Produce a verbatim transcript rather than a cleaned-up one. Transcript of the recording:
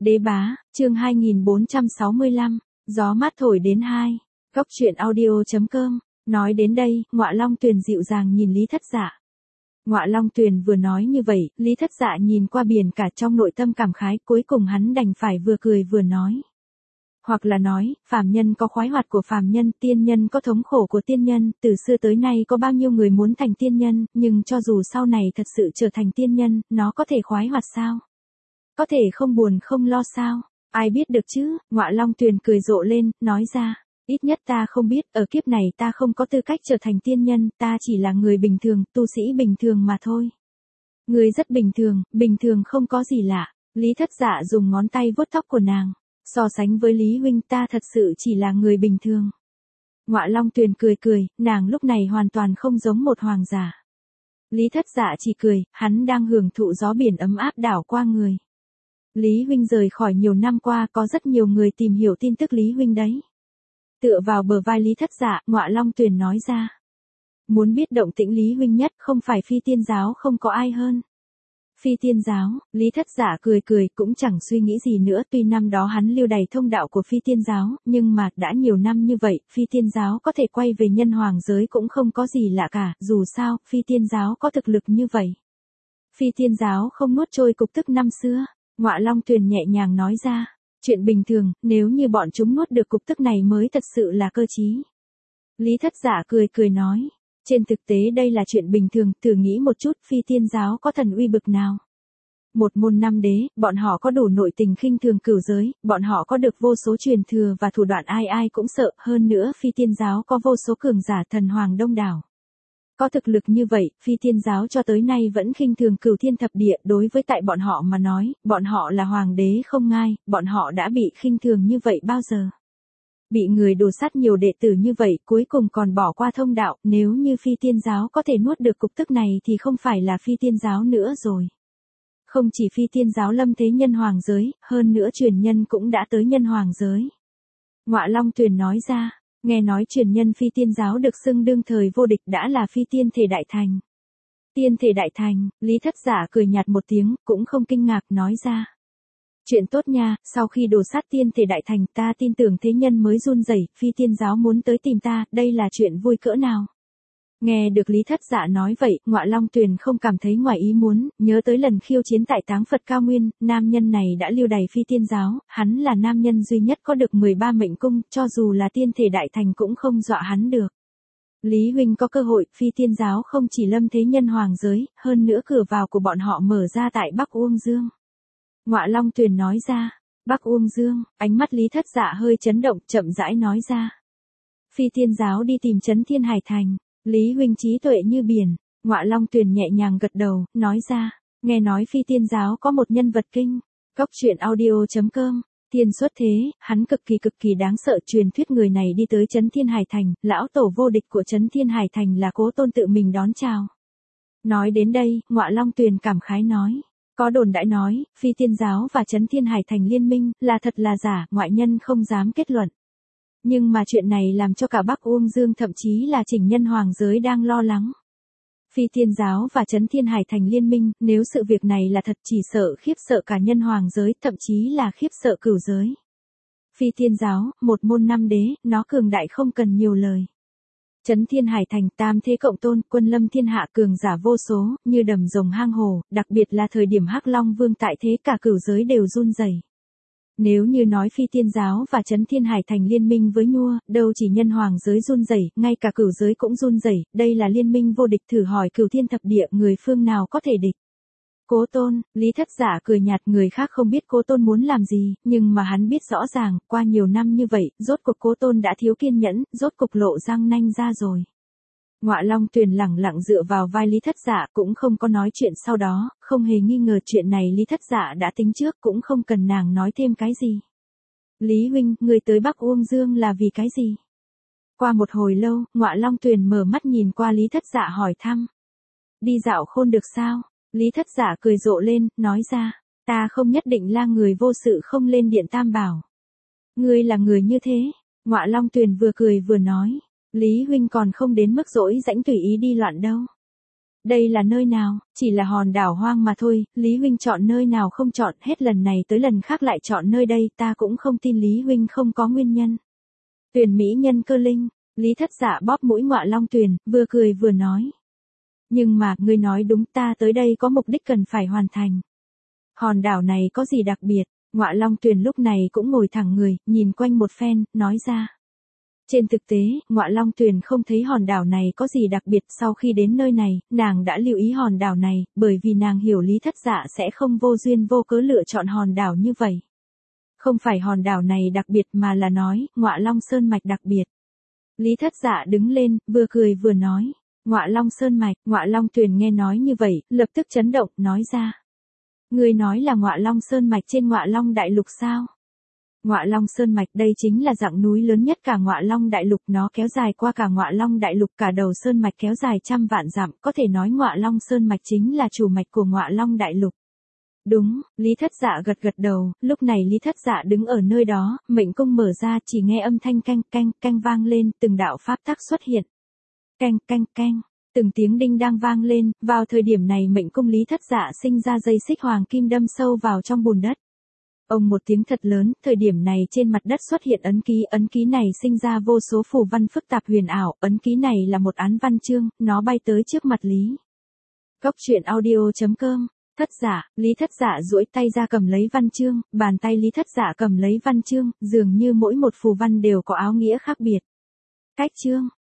Đế bá, chương hai nghìn bốn trăm sáu mươi lăm, gió mát thổi đến hai. Cốc truyện audio.com, nói đến đây, Ngọa Long Tuyền dịu dàng nhìn Lý Thất Dạ. Ngọa Long Tuyền vừa nói như vậy, Lý Thất Dạ nhìn qua biển cả trong nội tâm cảm khái, cuối cùng hắn đành phải vừa cười vừa nói. Hoặc là nói, phàm nhân có khoái hoạt của phàm nhân, tiên nhân có thống khổ của tiên nhân, từ xưa tới nay có bao nhiêu người muốn thành tiên nhân, nhưng cho dù sau này thật sự trở thành tiên nhân, nó có thể khoái hoạt sao? Có thể không buồn không lo sao? Ai biết được chứ? Ngọa Long Tuyền cười rộ lên, nói ra. Ít nhất ta không biết, ở kiếp này ta không có tư cách trở thành tiên nhân, ta chỉ là người bình thường, tu sĩ bình thường mà thôi. Người rất bình thường, bình thường không có gì lạ. Lý Thất Dạ dùng ngón tay vuốt tóc của nàng. So sánh với Lý huynh ta thật sự chỉ là người bình thường. Ngọa Long Tuyền cười cười, nàng lúc này hoàn toàn không giống một hoàng giả. Lý Thất Dạ chỉ cười, hắn đang hưởng thụ gió biển ấm áp đảo qua người. Lý huynh rời khỏi nhiều năm qua có rất nhiều người tìm hiểu tin tức Lý huynh đấy. Tựa vào bờ vai Lý Thất Dạ, Ngọa Long Tuyền nói ra. Muốn biết động tĩnh Lý huynh nhất không phải Phi Tiên giáo không có ai hơn. Phi Tiên giáo, Lý Thất Dạ cười cười cũng chẳng suy nghĩ gì nữa, tuy năm đó hắn lưu đày thông đạo của Phi Tiên giáo, nhưng mà đã nhiều năm như vậy, Phi Tiên giáo có thể quay về nhân hoàng giới cũng không có gì lạ cả, dù sao, Phi Tiên giáo có thực lực như vậy. Phi Tiên giáo không nuốt trôi cục tức năm xưa, Ngọa Long Tuyền nhẹ nhàng nói ra, chuyện bình thường, nếu như bọn chúng nuốt được cục tức này mới thật sự là cơ trí. Lý Thất Dạ cười cười nói. Trên thực tế đây là chuyện bình thường, thử nghĩ một chút, Phi Tiên giáo có thần uy bực nào. Một môn năm đế, bọn họ có đủ nội tình khinh thường cửu giới, bọn họ có được vô số truyền thừa và thủ đoạn ai ai cũng sợ, hơn nữa Phi Tiên giáo có vô số cường giả thần hoàng đông đảo. Có thực lực như vậy, Phi Tiên giáo cho tới nay vẫn khinh thường cửu thiên thập địa, đối với tại bọn họ mà nói, bọn họ là hoàng đế không ngai, bọn họ đã bị khinh thường như vậy bao giờ. Bị người đổ sát nhiều đệ tử như vậy, cuối cùng còn bỏ qua thông đạo, nếu như Phi Tiên giáo có thể nuốt được cục tức này thì không phải là Phi Tiên giáo nữa rồi. Không chỉ Phi Tiên giáo lâm thế nhân hoàng giới, hơn nữa truyền nhân cũng đã tới nhân hoàng giới. Ngọa Long Tuyền nói ra, nghe nói truyền nhân Phi Tiên giáo được xưng đương thời vô địch đã là Phi Tiên Thể Đại Thành. Tiên Thể Đại Thành, Lý Thất Dạ cười nhạt một tiếng, cũng không kinh ngạc nói ra. Chuyện tốt nha, sau khi đổ sát Tiên Thể Đại Thành ta tin tưởng thế nhân mới run rẩy, Phi Tiên giáo muốn tới tìm ta, đây là chuyện vui cỡ nào. Nghe được Lý Thất Dạ nói vậy, Ngọa Long Tuyền không cảm thấy ngoài ý muốn, nhớ tới lần khiêu chiến tại Táng Phật Cao Nguyên, nam nhân này đã lưu đày Phi Tiên giáo, hắn là nam nhân duy nhất có được mười ba mệnh cung, cho dù là Tiên Thể Đại Thành cũng không dọa hắn được. Lý huynh có cơ hội, Phi Tiên giáo không chỉ lâm thế nhân hoàng giới, hơn nữa cửa vào của bọn họ mở ra tại Bắc Uông Dương. Ngọa Long Tuyền nói ra, Bắc Uông Dương, ánh mắt Lý Thất Dạ hơi chấn động, chậm rãi nói ra. Phi Tiên giáo đi tìm Trấn Thiên Hải Thành, Lý huynh trí tuệ như biển, Ngọa Long Tuyền nhẹ nhàng gật đầu, nói ra, nghe nói Phi Tiên giáo có một nhân vật kinh, cốc truyện audio.com, tiên xuất thế, hắn cực kỳ cực kỳ đáng sợ, truyền thuyết người này đi tới Trấn Thiên Hải Thành, lão tổ vô địch của Trấn Thiên Hải Thành là Cố Tôn tự mình đón chào. Nói đến đây, Ngọa Long Tuyền cảm khái nói. Có đồn đại nói, Phi Tiên giáo và Trấn Thiên Hải Thành liên minh, là thật là giả, ngoại nhân không dám kết luận. Nhưng mà chuyện này làm cho cả Bắc Uông Dương thậm chí là chỉnh nhân hoàng giới đang lo lắng. Phi Tiên giáo và Trấn Thiên Hải Thành liên minh, nếu sự việc này là thật chỉ sợ khiếp sợ cả nhân hoàng giới, thậm chí là khiếp sợ cửu giới. Phi Tiên giáo, một môn năm đế, nó cường đại không cần nhiều lời. Trấn Thiên Hải Thành tam thế cộng tôn, quân lâm thiên hạ cường giả vô số, như đầm rồng hang hồ, đặc biệt là thời điểm Hắc Long Vương tại thế cả cửu giới đều run rẩy. Nếu như nói Phi Tiên giáo và Trấn Thiên Hải Thành liên minh với Nhua, đâu chỉ nhân hoàng giới run rẩy, ngay cả cửu giới cũng run rẩy, đây là liên minh vô địch, thử hỏi cửu thiên thập địa người phương nào có thể địch. Cố Tôn, Lý Thất Dạ cười nhạt, người khác không biết Cố Tôn muốn làm gì, nhưng mà hắn biết rõ ràng, qua nhiều năm như vậy, rốt cuộc Cố Tôn đã thiếu kiên nhẫn, rốt cục lộ răng nanh ra rồi. Ngọa Long Tuyền lẳng lặng dựa vào vai Lý Thất Dạ cũng không có nói chuyện sau đó, không hề nghi ngờ chuyện này Lý Thất Dạ đã tính trước cũng không cần nàng nói thêm cái gì. Lý huynh, người tới Bắc Uông Dương là vì cái gì? Qua một hồi lâu, Ngọa Long Tuyền mở mắt nhìn qua Lý Thất Dạ hỏi thăm. Đi dạo khôn được sao? Lý Thất Dạ cười rộ lên, nói ra, ta không nhất định là người vô sự không lên điện Tam Bảo. Ngươi là người như thế, Ngọa Long Tuyền vừa cười vừa nói, Lý huynh còn không đến mức dỗi rãnh tùy ý đi loạn đâu. Đây là nơi nào? Chỉ là hòn đảo hoang mà thôi, Lý huynh chọn nơi nào không chọn, hết lần này tới lần khác lại chọn nơi đây, ta cũng không tin Lý huynh không có nguyên nhân. Tuyền mỹ nhân cơ linh, Lý Thất Dạ bóp mũi Ngọa Long Tuyền, vừa cười vừa nói. Nhưng mà, ngươi nói đúng, ta tới đây có mục đích cần phải hoàn thành. Hòn đảo này có gì đặc biệt? Ngọa Long Tuyền lúc này cũng ngồi thẳng người, nhìn quanh một phen, nói ra. Trên thực tế, Ngọa Long Tuyền không thấy hòn đảo này có gì đặc biệt, sau khi đến nơi này, nàng đã lưu ý hòn đảo này, bởi vì nàng hiểu Lý Thất Dạ sẽ không vô duyên vô cớ lựa chọn hòn đảo như vậy. Không phải hòn đảo này đặc biệt mà là nói, Ngọa Long Sơn Mạch đặc biệt. Lý Thất Dạ đứng lên, vừa cười vừa nói. Ngọa Long Sơn Mạch, Ngọa Long Tuyền nghe nói như vậy, lập tức chấn động, nói ra. Ngươi nói là Ngọa Long Sơn Mạch trên Ngọa Long Đại Lục sao? Ngọa Long Sơn Mạch đây chính là dạng núi lớn nhất cả Ngọa Long Đại Lục, nó kéo dài qua cả Ngọa Long Đại Lục, cả đầu sơn mạch kéo dài trăm vạn dặm, có thể nói Ngọa Long Sơn Mạch chính là chủ mạch của Ngọa Long Đại Lục. Đúng, Lý Thất Dạ gật gật đầu, lúc này Lý Thất Dạ đứng ở nơi đó, mệnh cung mở ra, chỉ nghe âm thanh canh canh canh vang lên, từng đạo pháp tắc xuất hiện. Canh canh canh, từng tiếng đinh đang vang lên, vào thời điểm này mệnh cung Lý Thất Dạ sinh ra dây xích hoàng kim đâm sâu vào trong bùn đất. Ông một tiếng thật lớn, thời điểm này trên mặt đất xuất hiện ấn ký, ấn ký này sinh ra vô số phù văn phức tạp huyền ảo, ấn ký này là một án văn chương, nó bay tới trước mặt Lý. Cốc truyện audio chấm com, Thất Dạ, Lý Thất Dạ duỗi tay ra cầm lấy văn chương, bàn tay Lý Thất Dạ cầm lấy văn chương, dường như mỗi một phù văn đều có áo nghĩa khác biệt. Cách chương